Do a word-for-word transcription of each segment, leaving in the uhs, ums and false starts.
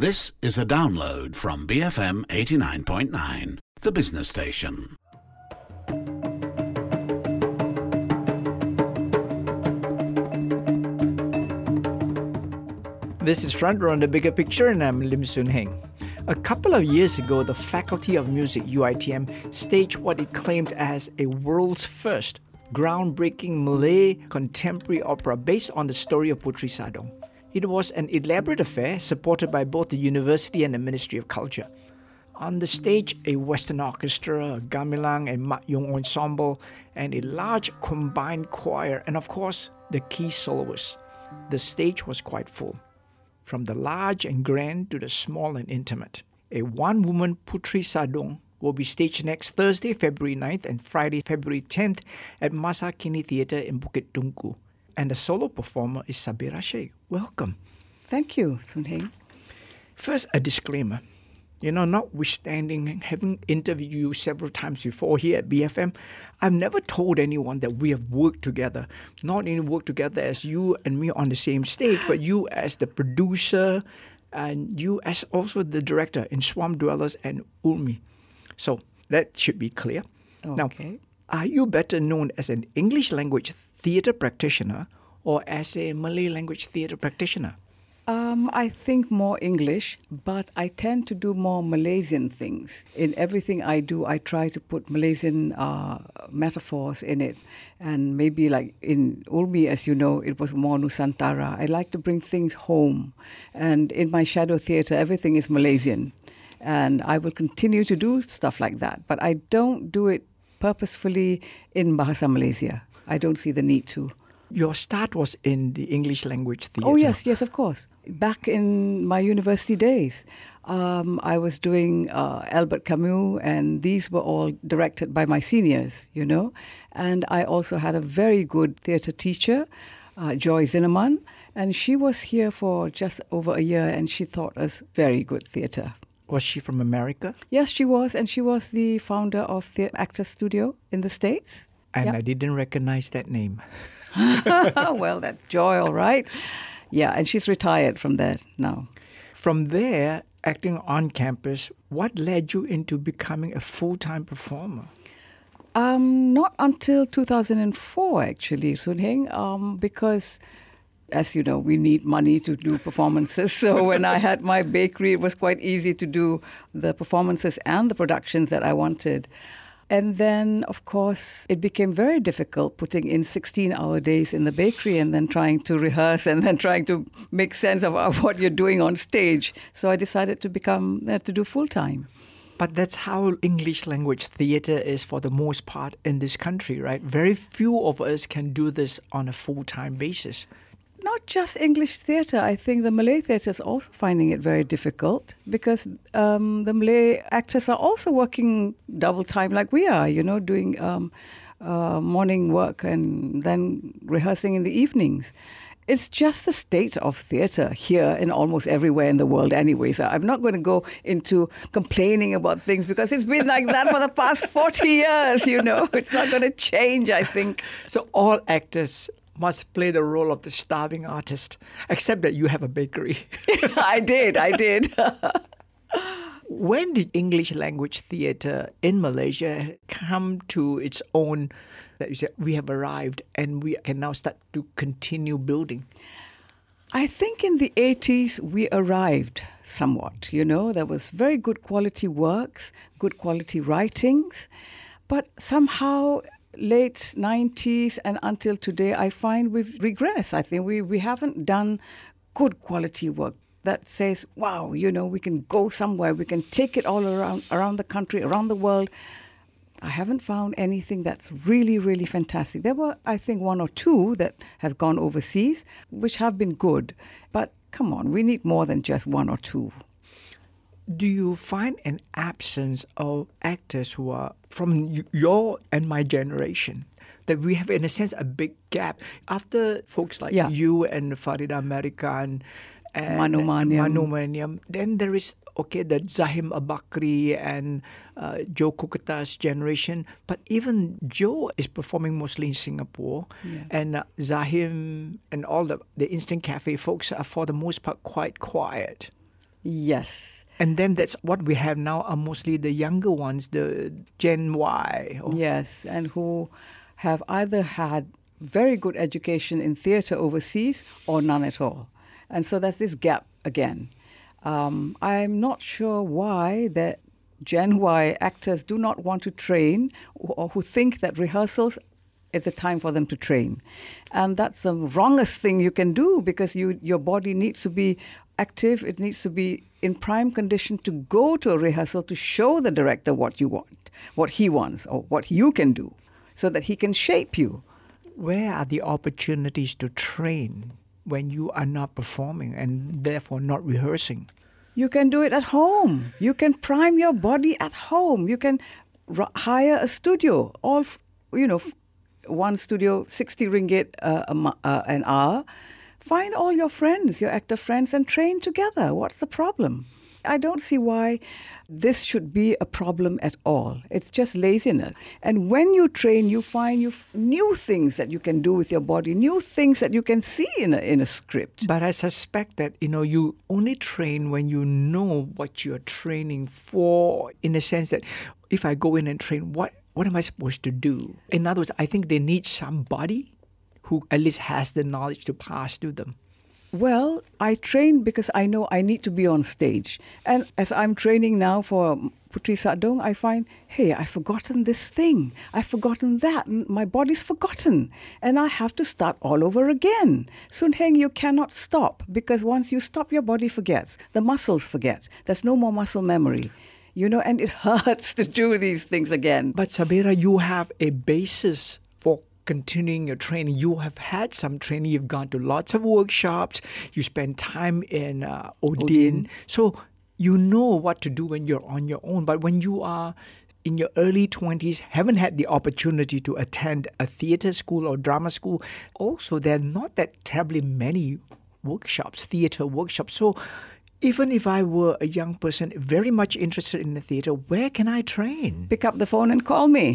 This is a download from B F M eighty-nine point nine, the business station. This is Front Row on the Bigger Picture, and I'm Lim Soon Heng. A couple of years ago, the Faculty of Music, U I T M, staged what it claimed as a world's first groundbreaking Malay contemporary opera based on the story of Puteri Sadong. It was an elaborate affair supported by both the university and the Ministry of Culture. On the stage, a Western orchestra, a gamelan and mak yong ensemble, and a large combined choir, and of course, the key soloists. The stage was quite full. From the large and grand to the small and intimate. A one-woman Puteri Sadong will be staged next Thursday, February ninth and Friday, February tenth at Masa Kini Theatre in Bukit Tungku. And the solo performer is Sabira Sheikh. Welcome. Thank you, Soon Heng. First, a disclaimer. You know, notwithstanding having interviewed you several times before here at B F M, I've never told anyone that we have worked together. Not only worked together as you and me on the same stage, but you as the producer and you as also the director in Swamp Dwellers and Ulmi. So that should be clear. Okay. Now, are you better known as an English language theatre practitioner or as a Malay language theatre practitioner? Um, I think more English, but I tend to do more Malaysian things. In everything I do, I try to put Malaysian uh, metaphors in it. And maybe like in Ulmi, as you know, it was more Nusantara. I like to bring things home. And in my shadow theatre, everything is Malaysian. And I will continue to do stuff like that. But I don't do it purposefully in Bahasa Malaysia. I don't see the need to. Your start was in the English language theatre. Oh, yes, yes, of course. Back in my university days, um, I was doing uh, Albert Camus, and these were all directed by my seniors, you know. And I also had a very good theatre teacher, uh, Joy Zinnemann, and she was here for just over a year, and she taught us very good theatre. Was she from America? Yes, she was, and she was the founder of the Actors Studio in the States. And Yep. I didn't recognize that name. Well, that's Joy, all right. Yeah, and she's retired from there now. From there, acting on campus, what led you into becoming a full-time performer? Um, not until two thousand four, actually, Soon Heng, um, because, as you know, we need money to do performances. So when I had my bakery, it was quite easy to do the performances and the productions that I wanted. And then, of course, it became very difficult putting in sixteen-hour days in the bakery and then trying to rehearse and then trying to make sense of what you're doing on stage. So I decided to become uh, to do full-time. But that's how English language theatre is for the most part in this country, right? Very few of us can do this on a full-time basis. Not just English theatre. I think the Malay theatre is also finding it very difficult because um, the Malay actors are also working double time like we are, you know, doing um, uh, morning work and then rehearsing in the evenings. It's just the state of theatre here and almost everywhere in the world anyway. So I'm not going to go into complaining about things because it's been like that for the past forty years, you know. It's not going to change, I think. So all actors must play the role of the starving artist, except that you have a bakery. I did, I did. When did English language theatre in Malaysia come to its own, that you said, we have arrived and we can now start to continue building? I think in the eighties we arrived somewhat, you know. There was very good quality works, good quality writings, but somehow late nineties and until today, I find we've regressed. I think we, we haven't done good quality work that says, wow, you know, we can go somewhere, we can take it all around around the country, around the world. I haven't found anything that's really, really fantastic. There were, I think, one or two that has gone overseas, which have been good. But come on, we need more than just one or two. Do you find an absence of actors who are from your and my generation? That we have, in a sense, a big gap. After folks like Yeah. you and Farida American and Manu Maniam. Manu Maniam, then there is, okay, the Zahim Abakri and uh, Joe Kukata's generation. But even Joe is performing mostly in Singapore. Yeah. And uh, Zahim and all the, the Instant Cafe folks are, for the most part, quite quiet. Yes. And then that's what we have now are mostly the younger ones, the Gen Y. Or Yes, and who have either had very good education in theatre overseas or none at all. And so there's this gap again. Um, I'm not sure why the Gen Y actors do not want to train or who think that rehearsals is the time for them to train. And that's the wrongest thing you can do because you your body needs to be active. It needs to be in prime condition to go to a rehearsal to show the director what you want, what he wants, or what you can do so that he can shape you. where are the opportunities to train when you are not performing and therefore not rehearsing? You can do it at home. You can prime your body at home. You can r- hire a studio. All, f- you know, f- one studio, sixty ringgit uh, a mo- uh, an hour. Find all your friends, your actor friends, and train together. What's the problem? I don't see why this should be a problem at all. It's just laziness. And when you train, you find you f- new things that you can do with your body, new things that you can see in a, in a script. But I suspect that, you know, you only train when you know what you're training for, in the sense that if I go in and train, what, what am I supposed to do? In other words, I think they need somebody who at least has the knowledge to pass to them. Well, I train because I know I need to be on stage. And as I'm training now for Putri Satdong, I find, hey, I've forgotten this thing. I've forgotten that. and My body's forgotten. And I have to start all over again. Soon Heng, you cannot stop because once you stop, your body forgets. The muscles forget. There's no more muscle memory. You know, and it hurts to do these things again. But Sabira, you have a basis for continuing your training. You have had some training. You've gone to lots of workshops. You spend time in uh, Odin. Odin. So you know what to do when you're on your own. But when you are in your early twenties, haven't had the opportunity to attend a theatre school or drama school, also there are not that terribly many workshops, theatre workshops. So even if I were a young person very much interested in the theatre, where can I train? Pick up the phone and call me.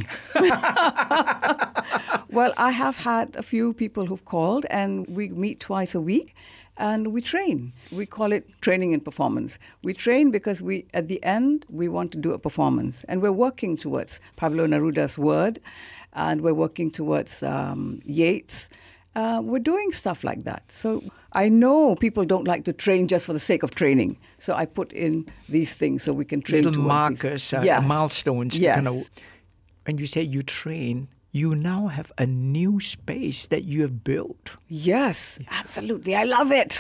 Well, I have had a few people who've called, and we meet twice a week, and we train. We call it training and performance. We train because we, at the end, we want to do a performance, and we're working towards Pablo Neruda's Word, and we're working towards um, Yeats. Uh, we're doing stuff like that. So I know people don't like to train just for the sake of training. So I put in these things so we can train Little towards markers, these. uh, Yes. milestones. to Yes. Kind of, when you say you train, you now have a new space that you have built. Yes, absolutely. I love it.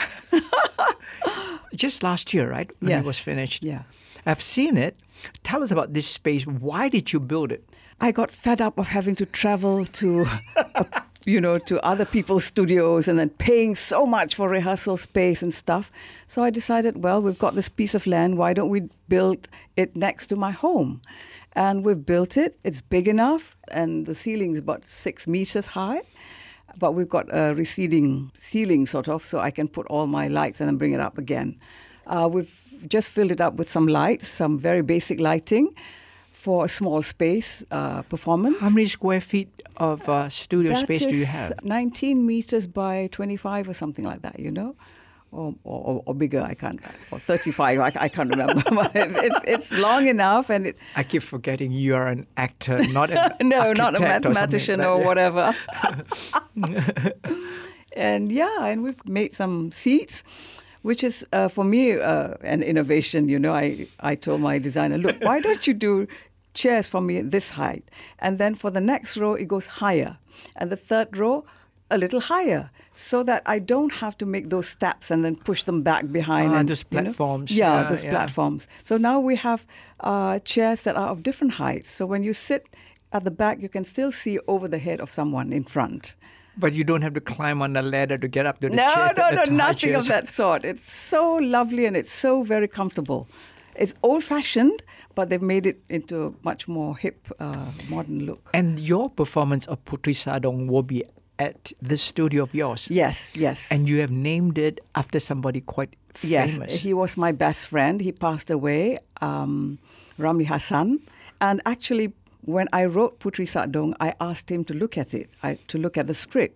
Just last year, right? When Yes. it was finished. Yeah. I've seen it. Tell us about this space. Why did you build it? I got fed up of having to travel to, uh, you know, to other people's studios and then paying so much for rehearsal space and stuff. So I decided, well, we've got this piece of land. Why don't we build it next to my home? And we've built it. It's big enough, and the ceiling's about six meters high. But we've got a receding ceiling, sort of, so I can put all my lights and then bring it up again. Uh, we've just filled it up with some lights, some very basic lighting, for a small space uh, performance. How many square feet of uh, studio That space do you is have? nineteen meters by twenty-five or something like that, you know? Or, or, or bigger, I can't, or thirty-five, I, I can't remember. But it's, it's, it's long enough, and it, I keep forgetting you are an actor, not an no, not a architect or something mathematician like or that. whatever. And yeah, and we've made some seats, which is uh, for me uh, an innovation. You know, I, I told my designer, look, why don't you do chairs for me this height? And then for the next row, it goes higher. And the third row, a little higher, so that I don't have to make those steps and then push them back behind. Ah, and, those you know. platforms. Yeah, Yeah, those yeah. platforms. So now we have uh, chairs that are of different heights. So when you sit at the back, you can still see over the head of someone in front. But you don't have to climb on the ladder to get up to the No, chairs. no, the no, high nothing of chairs. that sort. It's so lovely and it's so very comfortable. It's old-fashioned, but they've made it into a much more hip, uh, modern look. And your performance of Putri Satdong will be at this studio of yours. Yes, yes. And you have named it after somebody quite Yes, famous. he was my best friend. He passed away, um, Ramli Hassan. And actually, when I wrote Putri Satdong, I asked him to look at it, I, to look at the script.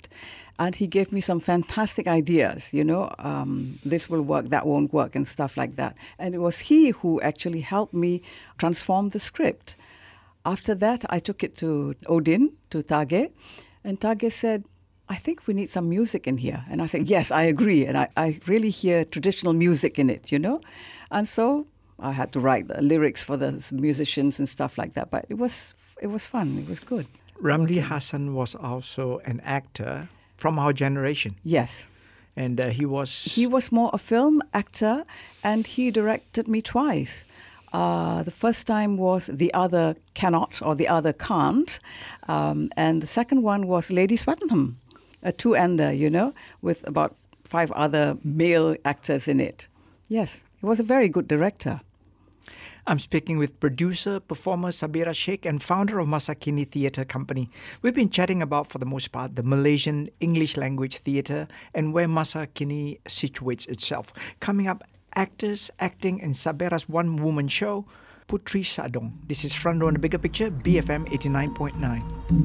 And he gave me some fantastic ideas, you know, um, this will work, that won't work, and stuff like that. And it was he who actually helped me transform the script. After that, I took it to Odin, to Tage, and Tage said, I think we need some music in here. And I said, yes, I agree. And I, I really hear traditional music in it, you know. And so I had to write the lyrics for the musicians and stuff like that. But it was it was fun. It was good. Ramli Hassan was also an actor from our generation. Yes. And uh, he was... He was more a film actor, and he directed me twice. Uh, the first time was The Other Cannot or The Other Can't. Um, and the second one was Lady Swettenham, a two-ender, you know, with about five other male actors in it. Yes, he was a very good director. I'm speaking with producer, performer Sabira Sheikh and founder of Masakini Theatre Company. We've been chatting about, for the most part, the Malaysian English language theatre and where Masakini situates itself. Coming up, actors acting in Sabira's one-woman show, Putri Sadong. This is Front Row in the Bigger Picture, B F M eighty-nine point nine.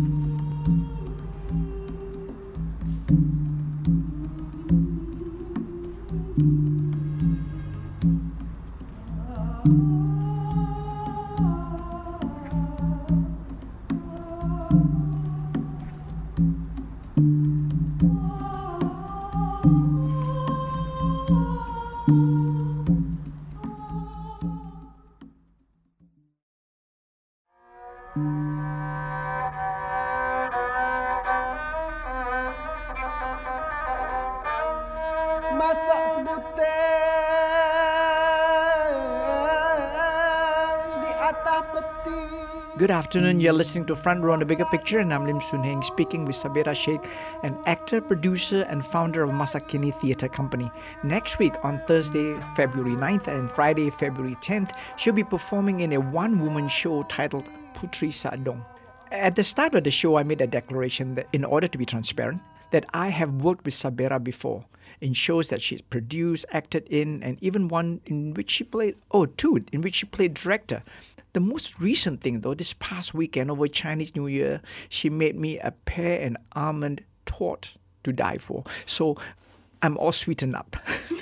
Good afternoon, you're listening to Front Row on the Bigger Picture, and I'm Lim Soon Heng speaking with Sabira Sheikh, an actor, producer and founder of Masakini Theatre Company. Next week on Thursday, February ninth and Friday, February tenth, she'll be performing in a one-woman show titled Putri Sadong. At the start of the show, I made a declaration that, in order to be transparent, that I have worked with Sabira before in shows that she's produced, acted in, and even one in which she played, oh, two, in which she played director. The most recent thing, though, this past weekend over Chinese New Year, she made me a pear and almond torte to die for. So I'm all sweetened up.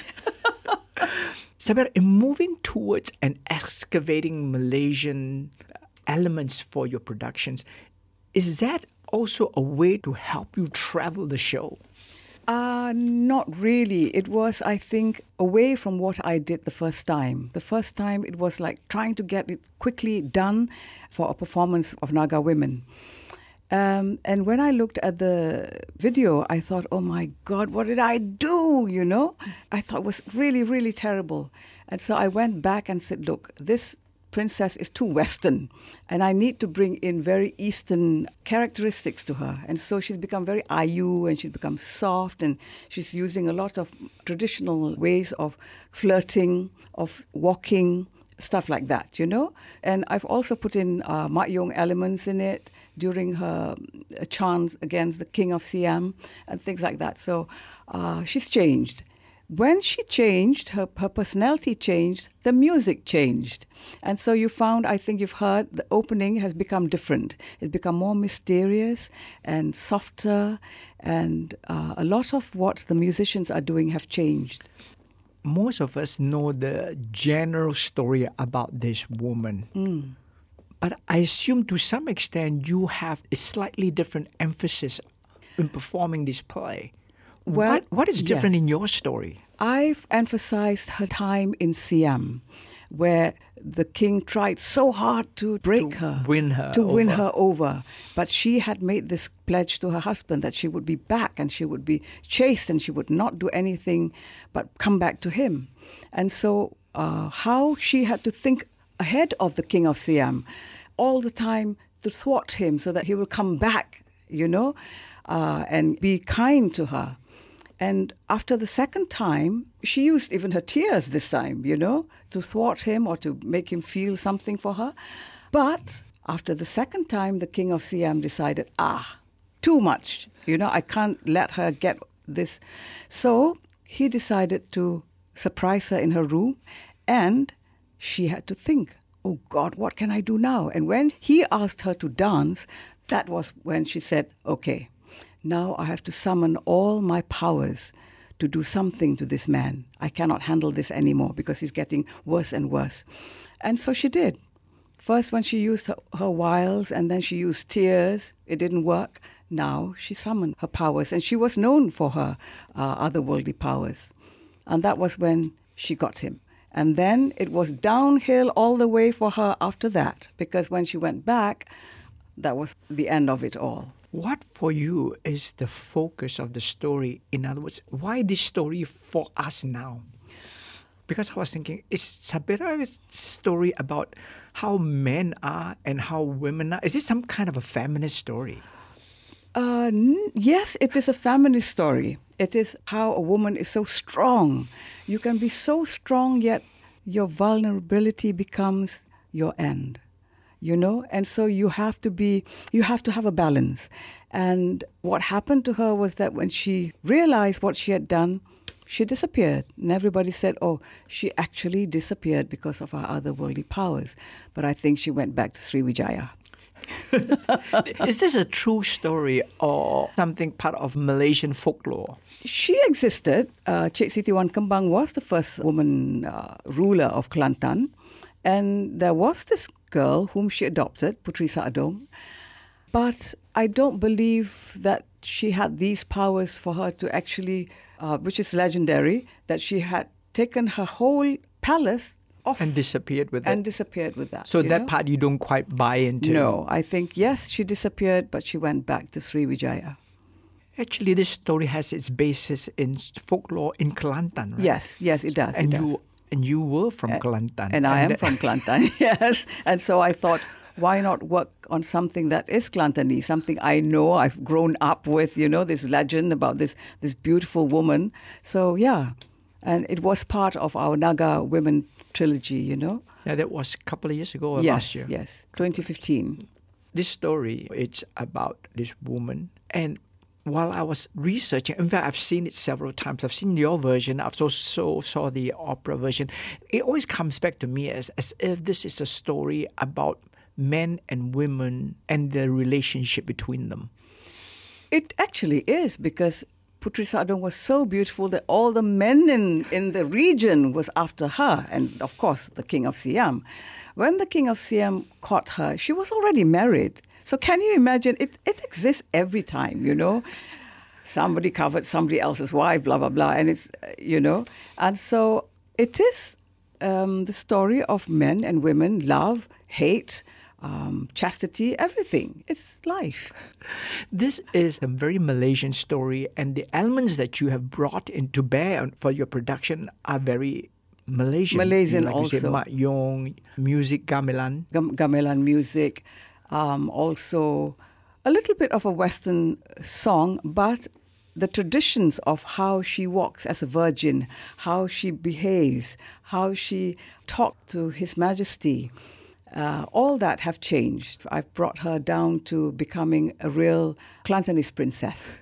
Sabira, in moving towards and excavating Malaysian elements for your productions, is that also a way to help you travel the show? Uh, not really. It was, I think, away from what I did the first time. The first time it was like trying to get it quickly done for a performance of Naga women. Um, and when I looked at the video, I thought, oh my God, what did I do? You know, I thought it was really, really terrible. And so I went back and said, look, this princess is too Western, and I need to bring in very Eastern characteristics to her. And so she's become very ayu, and she's become soft, and she's using a lot of traditional ways of flirting, of walking, stuff like that, you know. And I've also put in uh, Mak Yong elements in it during her uh, chants against the King of Siam and things like that. So uh, she's changed. When she changed, her, her personality changed, the music changed. And so you found, I think you've heard, the opening has become different. It's become more mysterious and softer, and uh, a lot of what the musicians are doing have changed. Most of us know the general story about this woman. Mm. But I assume to some extent you have a slightly different emphasis in performing this play. Well, what, what is different yes. in your story? I've emphasized her time in Siam, where the king tried so hard to break to her, win her, to over. win her over. But she had made this pledge to her husband that she would be back and she would be chaste and she would not do anything but come back to him. And so, uh, how she had to think ahead of the king of Siam, all the time to thwart him so that he will come back, you know, uh, and be kind to her. And after the second time, she used even her tears this time, you know, to thwart him or to make him feel something for her. But after the second time, the king of Siam decided, ah, too much. You know, I can't let her get this. So he decided to surprise her in her room, and she had to think, oh God, what can I do now? And when he asked her to dance, that was when she said, okay, now I have to summon all my powers to do something to this man. I cannot handle this anymore because he's getting worse and worse. And so she did. First when she used her, her wiles, and then she used tears. It didn't work. Now she summoned her powers, and she was known for her uh, otherworldly powers. And that was when she got him. And then it was downhill all the way for her after that, because when she went back, that was the end of it all. What for you is the focus of the story? In other words, why this story for us now? Because I was thinking, is Sabira's story about how men are and how women are? Is this some kind of a feminist story? Uh, n- yes, it is a feminist story. It is how a woman is so strong. You can be so strong, yet your vulnerability becomes your end. You know, and so you have to be, you have to have a balance. And what happened to her was that when she realized what she had done, she disappeared. And everybody said, oh, she actually disappeared because of her otherworldly powers. But I think she went back to Sriwijaya. Is this a true story or something part of Malaysian folklore? She existed. Uh, Cik Siti Wan Kembang was the first woman uh, ruler of Kelantan. And there was this girl whom she adopted, Puteri Saadong. But I don't believe that she had these powers for her to actually, uh, which is legendary, that she had taken her whole palace off. And disappeared with it. And disappeared with that. So that know? part you don't quite buy into? No, I think, yes, she disappeared, but she went back to Sriwijaya. Actually, this story has its basis in folklore in Kelantan, right? Yes, yes, it does. And it you does. And you were from uh, Kelantan. And I and am that... from Kelantan, yes. And so I thought, why not work on something that is Kelantanese, something I know, I've grown up with, you know, this legend about this this beautiful woman. So, yeah. And it was part of our Naga Women trilogy, you know. Yeah, that was a couple of years ago or yes, last year. Yes, twenty fifteen. This story, it's about this woman. And while I was researching, in fact, I've seen it several times. I've seen your version. I've also saw the opera version. It always comes back to me as, as if this is a story about men and women and the relationship between them. It actually is, because Puteri Saadong was so beautiful that all the men in, in the region was after her. And, of course, the King of Siam. When the King of Siam caught her, she was already married. So can you imagine? It, it exists every time, you know. Somebody covered somebody else's wife, blah, blah, blah. And it's, you know. And so it is um, the story of men and women, love, hate, um, chastity, everything. It's life. This is a very Malaysian story. And the elements that you have brought into bear for your production are very Malaysian. Malaysian like also. You say, Mak Yong, music, gamelan. Gam- gamelan music. Um, also, a little bit of a Western song, but the traditions of how she walks as a virgin, how she behaves, how she talked to His Majesty, uh, all that have changed. I've brought her down to becoming a real Kelantanese princess.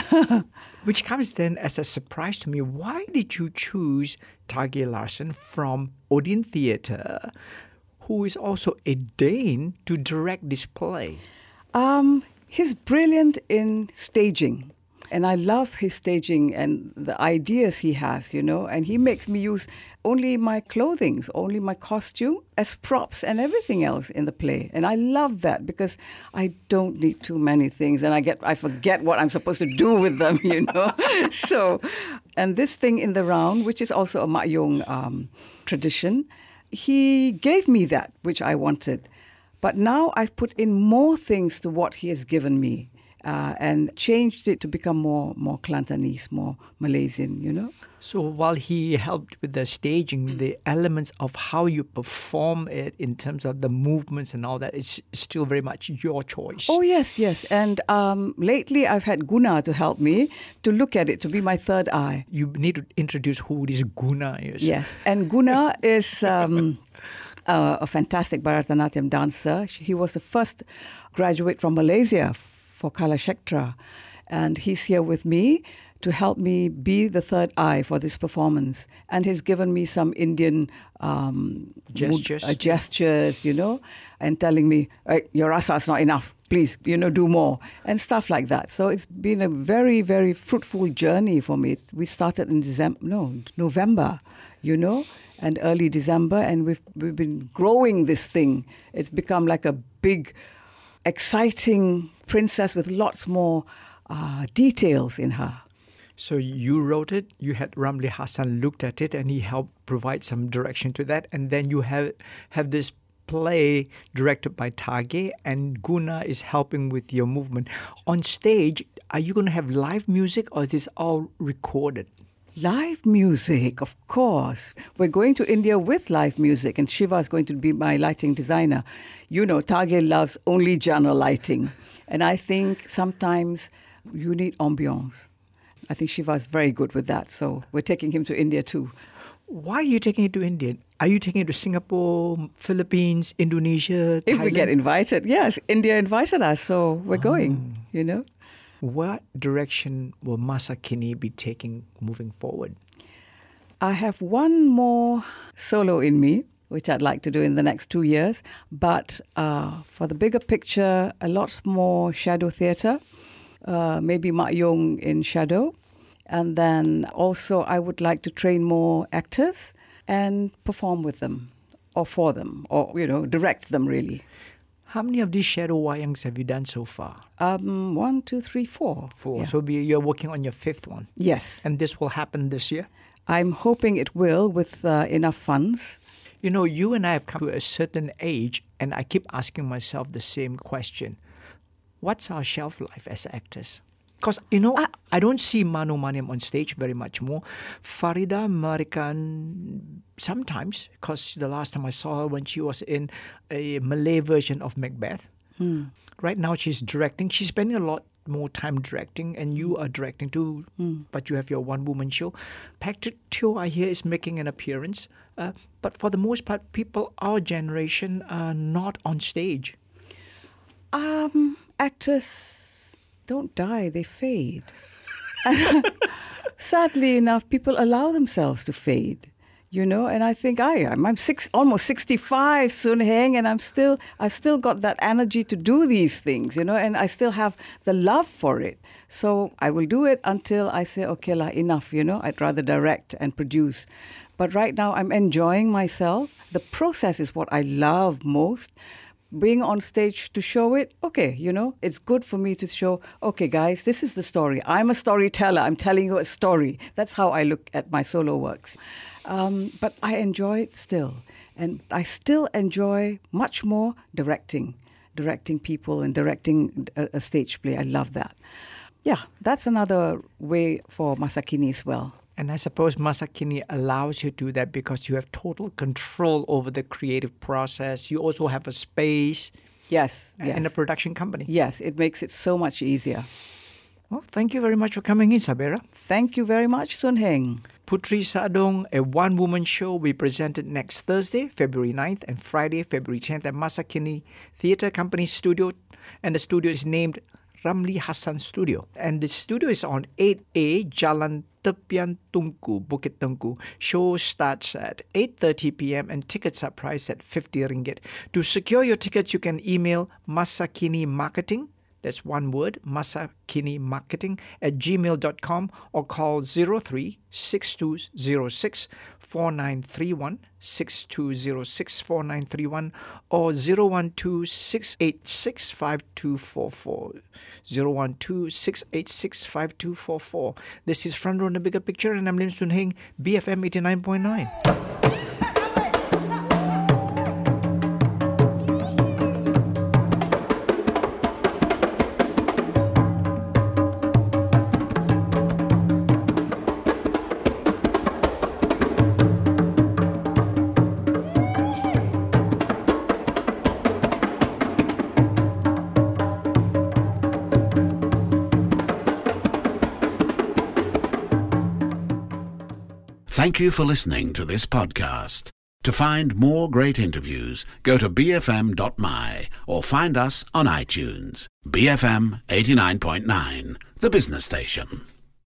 Which comes then as a surprise to me. Why did you choose Tage Larsen from Odeon Theatre, who is also a Dane, to direct this play? Um, he's brilliant in staging. And I love his staging and the ideas he has, you know. And he makes me use only my clothing, only my costume as props and everything else in the play. And I love that because I don't need too many things. And I get I forget what I'm supposed to do with them, you know. So, and this thing in the round, which is also a Mak Yong um, tradition, he gave me that, which I wanted. But now I've put in more things to what he has given me uh, and changed it to become more more Kelantanese, more Malaysian, you know. So while he helped with the staging, the elements of how you perform it in terms of the movements and all that, it's still very much your choice. Oh, yes, yes. And um, lately I've had Guna to help me to look at it, to be my third eye. You need to introduce who this Guna is. Yes, and Guna is um, uh, a fantastic Bharatanatyam dancer. He was the first graduate from Malaysia for Kalakshetra. And he's here with me to help me be the third eye for this performance. And he's given me some Indian um, gestures, mood, uh, gestures, you know, and telling me, hey, your rasa is not enough. please, you know, do more and stuff like that. So it's been a very, very fruitful journey for me. It's, we started in December, no, November, you know, and early December, and we've we've been growing this thing. It's become like a big, exciting princess with lots more uh, details in her. So you wrote it, you had Ramli Hassan looked at it, and he helped provide some direction to that, and then you have have this play directed by Tage, and Guna is helping with your movement. On stage, are you going to have live music, or is this all recorded? Live music, of course. We're going to India with live music, and Shiva is going to be my lighting designer. You know, Tage loves only genre lighting, and I think sometimes you need ambiance. I think Shiva is very good with that, so we're taking him to India too. Why are you taking it to India? Are you taking it to Singapore, Philippines, Indonesia, If Thailand? we get invited, yes. India invited us, so we're going, you know. What direction will Masakini be taking moving forward? I have one more solo in me, which I'd like to do in the next two years. But uh, for the bigger picture, a lot more shadow theatre, uh, maybe Mak Yong in shadow. And then also I would like to train more actors and perform with them or for them or, you know, direct them really. How many of these shadow wayangs have you done so far? Um, one, two, three, four. Four. Yeah. So be, you're working on your fifth one. Yes. And this will happen this year? I'm hoping it will with uh, enough funds. You know, you and I have come to a certain age, and I keep asking myself the same question. What's our shelf life as actors? Because, you know, I, I don't see Mano Maniam on stage very much more. Farida Marikan, sometimes, because the last time I saw her when she was in a Malay version of Macbeth. Hmm. Right now she's directing. She's spending a lot more time directing, and you are directing too, hmm. but you have your one-woman show. Patrick Teo, I hear, is making an appearance. Uh, but for the most part, people our generation are not on stage. Um, actors don't die, they fade. And sadly enough, people allow themselves to fade, you know, and I think I am. I'm six, almost sixty-five, Soon Heng, and I'm still, I still got that energy to do these things, you know, and I still have the love for it. So I will do it until I say, okay, lah, enough, you know, I'd rather direct and produce. But right now I'm enjoying myself. The process is what I love most. Being on stage to show it, okay, you know, it's good for me to show, okay, guys, this is the story. I'm a storyteller. I'm telling you a story. That's how I look at my solo works. Um, but I enjoy it still. And I still enjoy much more directing, directing people and directing a, a stage play. I love that. Yeah, that's another way for Masakini as well. And I suppose Masakini allows you to do that because you have total control over the creative process. You also have a space. Yes, yes. And a production company. Yes, it makes it so much easier. Well, thank you very much for coming in, Sabera. Thank you very much, Soon Heng. Putri Sadong, a one-woman show, will be presented next Thursday, February ninth, and Friday, February tenth at Masakini Theatre Company Studio. And the studio is named Ramli Hassan Studio. And the studio is on eight A Jalan Tepian Tunku, Bukit Tengku. Show starts at eight thirty p.m. and tickets are priced at fifty ringgit. To secure your tickets, you can email Masakini Marketing, that's one word, Masakini Marketing at gmail dot com, or call zero three six two zero six four nine three one, six two zero six four nine three one, or zero one two six eight six five two four four, zero one two six eight six five two four four. This is Front Row in the Bigger Picture, and I'm Lim Soon Heng, B F M eighty-nine point nine. Thank you for listening to this podcast. To find more great interviews, go to b f m dot m y or find us on iTunes. B F M eighty-nine point nine, the business station.